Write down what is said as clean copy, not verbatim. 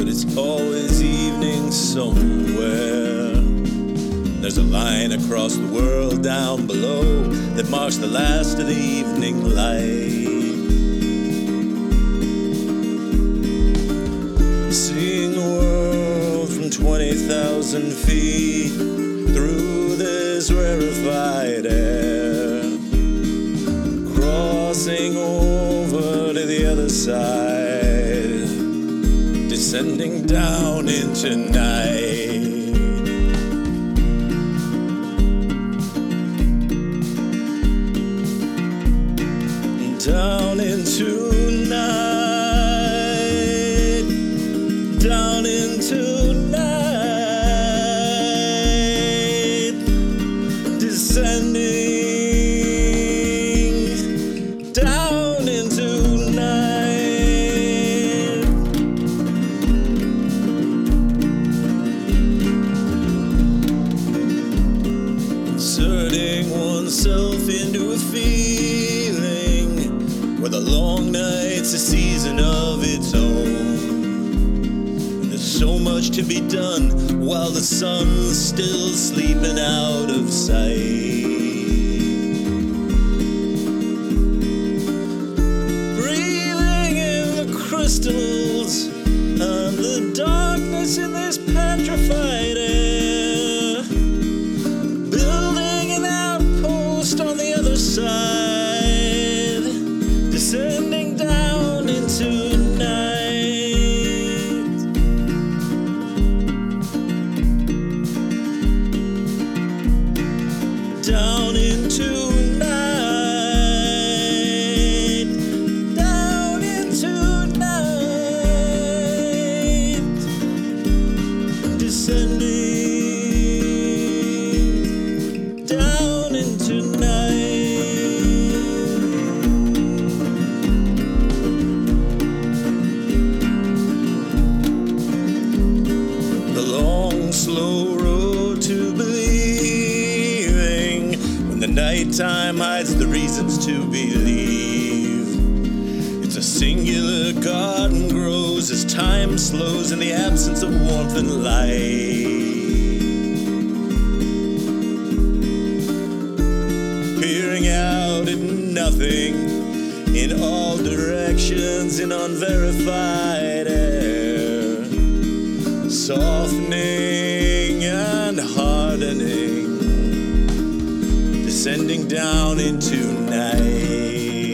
but it's always evening somewhere. There's a line across the world down below that marks the last of the evening light. Seeing the world from 20,000 feet through this rarefied air, crossing over to the other side, descending down into night. Down into night, down into night, descending down into night. Inserting oneself into a feeling where the long night's a season of its own. And there's so much to be done while the sun's still sleeping out of sight. Breathing in the crystals and the darkness in this petrified air, building an outpost on the other side, descending down into night. Down into night. Down into night. Descending down into night. Slow road to believing, when the nighttime hides the reasons to believe. It's a singular garden grows as time slows in the absence of warmth and light. Peering out at nothing in all directions in unverified air, softening and hardening, descending down into night.